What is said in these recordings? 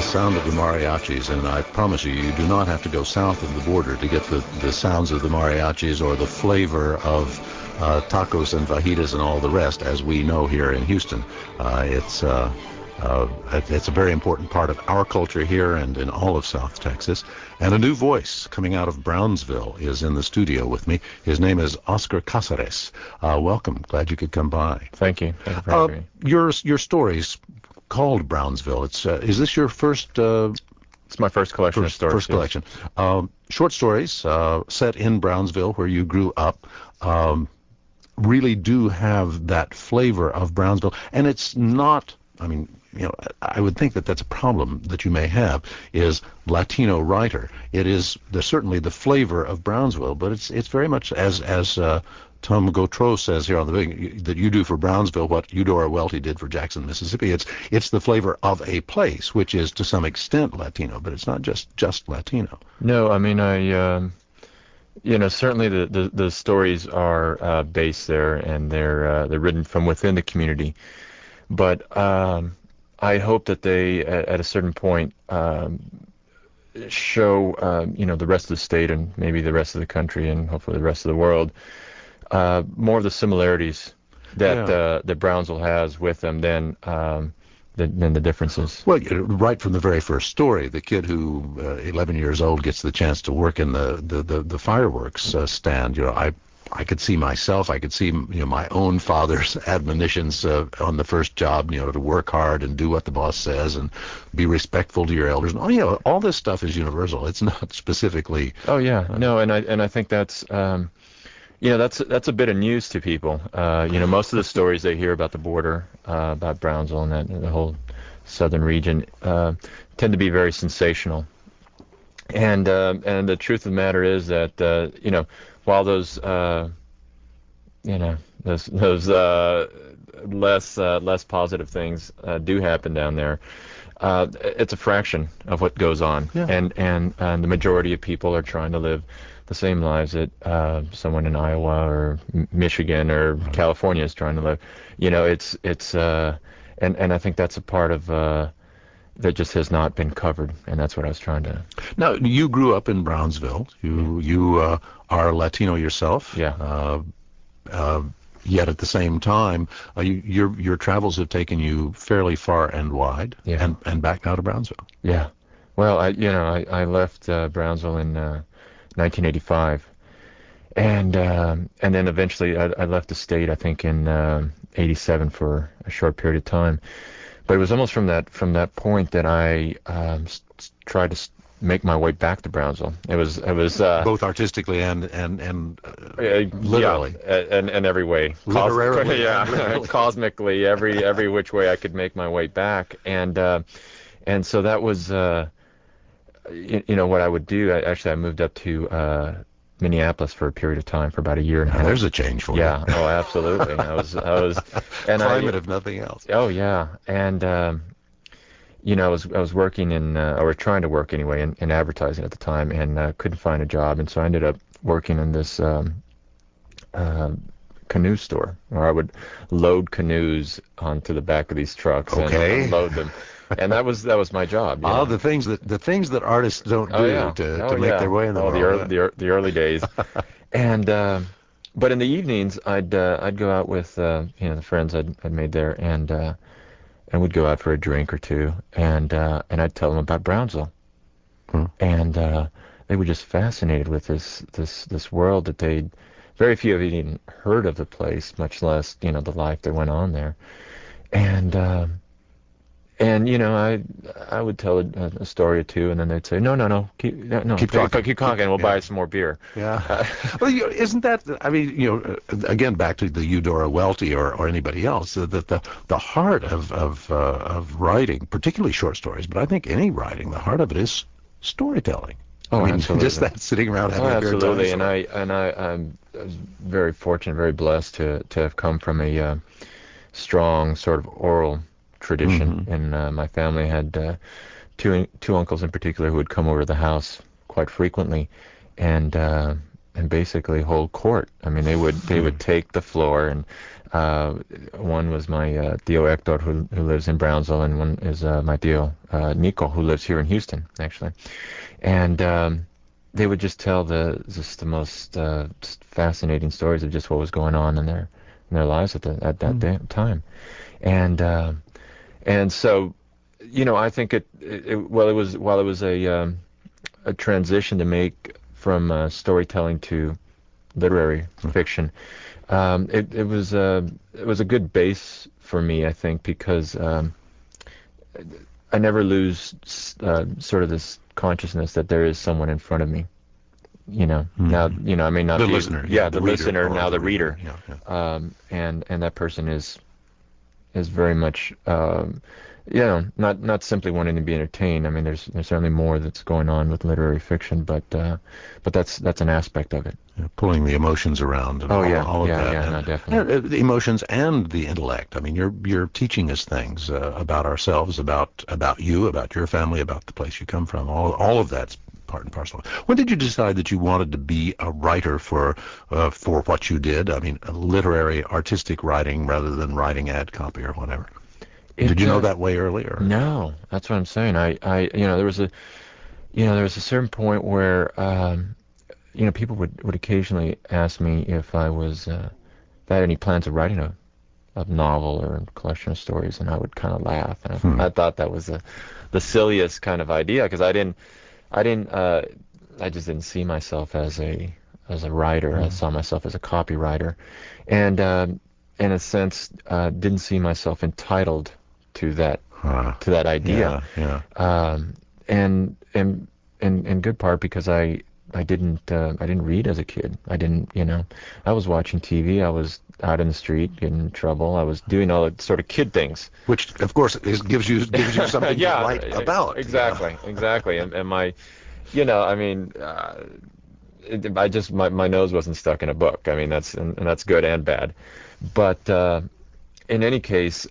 sound of the mariachis, and I promise you, you do not have to go south of the border to get the sounds of the mariachis or the flavor of tacos and fajitas and all the rest, as we know here in Houston. It's a very important part of our culture here and in all of South Texas. And a new voice coming out of Brownsville is in the studio with me. His name is Oscar Casares. Welcome. Glad you could come by. Thank you. Thank you for having me. Your story's called Brownsville. Is this your first? It's my first collection of stories. First collection. Short stories set in Brownsville, where you grew up. Really do have that flavor of Brownsville, and it's not. I mean, I would think that that's a problem that you may have, is Latino writer. It is certainly the flavor of Brownsville, but it's very much as Tom Gautreaux says here on the beginning, that you do for Brownsville what Eudora Welty did for Jackson, Mississippi. It's the flavor of a place, which is to some extent Latino, but it's not just Latino. No, I mean, certainly the stories are based there, and they're written from within the community. But I hope that they, at a certain point, show, the rest of the state and maybe the rest of the country and hopefully the rest of the world, more of the similarities that Brownsville has with them than the differences. Well, right from the very first story, the kid who, 11 years old, gets the chance to work in the fireworks stand. I could see myself. I could see my own father's admonitions on the first job. To work hard and do what the boss says and be respectful to your elders. All this stuff is universal. It's not specifically. Oh yeah, no, and I think that's. That's a bit of news to people. Most of the stories they hear about the border, about Brownsville and the whole southern region, tend to be very sensational. And the truth of the matter is that while those less positive things do happen down there, it's a fraction of what goes on, and the majority of people are trying to live the same lives that someone in Iowa or Michigan or California is trying to live. And I think that's a part of that just has not been covered, and that's what I was trying to. Now, you grew up in Brownsville. You are Latino yourself. Yeah. Yet at the same time, your travels have taken you fairly far and wide, and back now to Brownsville. Yeah. Well, I left Brownsville in 1985, and then eventually I left the state, I think, in 87 for a short period of time. But it was almost from that point that I tried to make my way back to Brownsville. It was both artistically and literally, and every way, literally, cosmically, every which way I could make my way back, and so that was what I would do. I moved up to Minneapolis for a period of time, for about a year and a half. There's a change for you. Yeah. Oh, absolutely. I was, and climate if nothing else. Oh yeah, and I was working or trying to work anyway in advertising at the time, and couldn't find a job, and so I ended up working in this canoe store, where I would load canoes onto the back of these trucks and unload them. And that was my job. The things that artists don't do to make their way in the world. The early days. And but in the evenings I'd go out with the friends I'd made there, and we'd go out for a drink or two, and I'd tell them about Brownsville. And they were just fascinated with this world that very few of you even heard of the place, much less the life that went on there. And I would tell a story or two, and then they'd say, no, keep talking, we'll buy some more beer. Yeah. Well, isn't that? I mean, again, back to the Eudora Welty or anybody else, the heart of writing, particularly short stories, but I think any writing, the heart of it is storytelling. Oh, absolutely. Just that sitting around having a beer. Absolutely, and I'm very fortunate, very blessed to have come from a strong sort of oral tradition, and my family had two uncles in particular who would come over to the house quite frequently, and and basically hold court. I mean, they would take the floor, and one was my Tio Hector, who lives in Brownsville, and one is my Tio Nico, who lives here in Houston, actually. And they would just tell the most just fascinating stories of just what was going on in their lives at that time. And so, I think it was a transition to make from storytelling to literary fiction. It was a good base for me, I think, because I never lose sort of this consciousness that there is someone in front of me. Now, I may not the be listener, the listener, now the reader. Yeah. And that person is very much not simply wanting to be entertained. I mean, there's certainly more that's going on with literary fiction, but that's an aspect of it. Pulling the emotions around and all of that. Yeah, no, definitely. The emotions and the intellect. I mean, you're teaching us things about ourselves, about you, about your family, about the place you come from. All of that's part and parcel. When did you decide that you wanted to be a writer for what you did? I mean, literary, artistic writing rather than writing ad copy or whatever. Did you know that way earlier? No, that's what I'm saying. There was a certain point where people would occasionally ask me if I had any plans of writing a novel or a collection of stories, and I would kind of laugh. And I thought that was the silliest kind of idea, because I just didn't see myself as a writer. I saw myself as a copywriter, and in a sense, didn't see myself entitled to that idea. And in good part because I didn't read as a kid. I was watching TV. I was out in the street getting in trouble. I was doing all the sort of kid things, which of course gives you something to write about. Exactly. And my, I mean, my nose wasn't stuck in a book. I mean, that's good and bad. But in any case,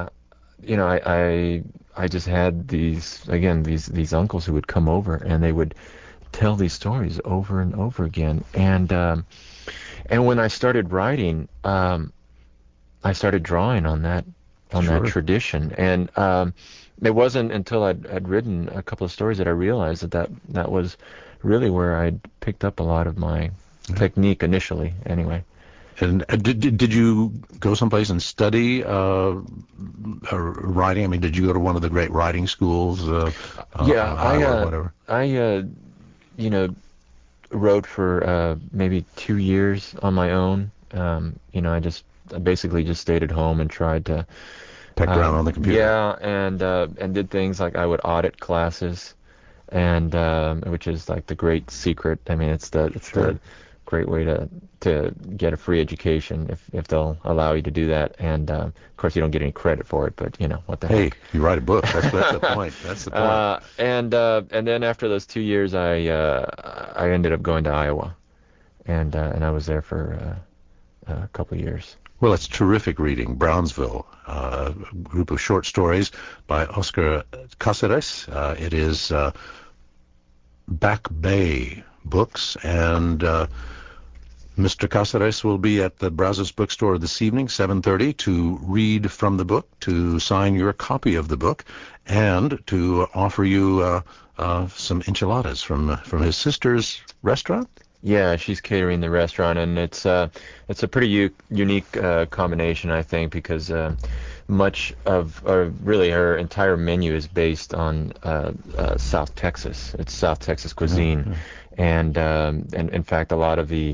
I just had these uncles who would come over, and they would tell these stories over and over again. And when I started writing, I started drawing on that tradition. And it wasn't until I'd written a couple of stories that I realized that was really where I'd picked up a lot of my technique initially, anyway. And did you go someplace and study writing? I mean, did you go to one of the great writing schools? Or whatever. I wrote for maybe 2 years on my own. I basically just stayed at home and tried to peck around on the computer. Yeah, and did things like I would audit classes, and which is like the great secret. I mean, it's the great way to get a free education if they'll allow you to do that. And of course, you don't get any credit for it, but what the heck. Hey, you write a book. That's the point. That's the point. And then after those 2 years, I ended up going to Iowa, and I was there for a couple of years. Well, it's terrific reading. Brownsville, a group of short stories by Oscar Cáceres. It is Back Bay Books, and Mr. Cáceres will be at the Brazos Bookstore this evening, 7:30, to read from the book, to sign your copy of the book, and to offer you some enchiladas from his sister's restaurant. Yeah, she's catering the restaurant, and it's a pretty unique combination, I think, because much of, or really her entire menu is based on South Texas. It's South Texas cuisine, and in fact, a lot of the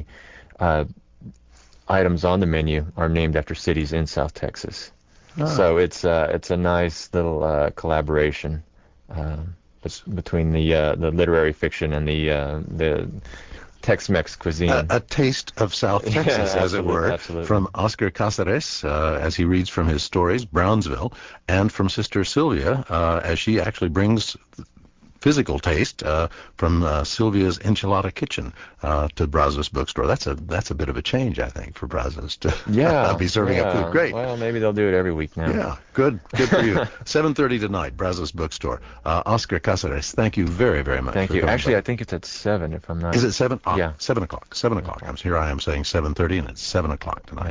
items on the menu are named after cities in South Texas. So it's a nice little collaboration between the literary fiction and the Tex-Mex cuisine. A taste of South Texas, as it were, absolutely. From Oscar Cáceres, as he reads from his stories, Brownsville, and from Sister Sylvia, as she actually brings physical taste from Sylvia's Enchilada Kitchen to Brazos Bookstore. That's a bit of a change, I think, for Brazos to be serving up food. Great. Well, maybe they'll do it every week now. Yeah, good for you. 7:30 tonight, Brazos Bookstore. Oscar Caceres, thank you very, very much. Thank for you. coming Actually, by. I think it's at 7 if I'm not. Is it 7? Yeah. 7 o'clock. 7 o'clock. Here I am saying 7:30, and it's 7 o'clock tonight.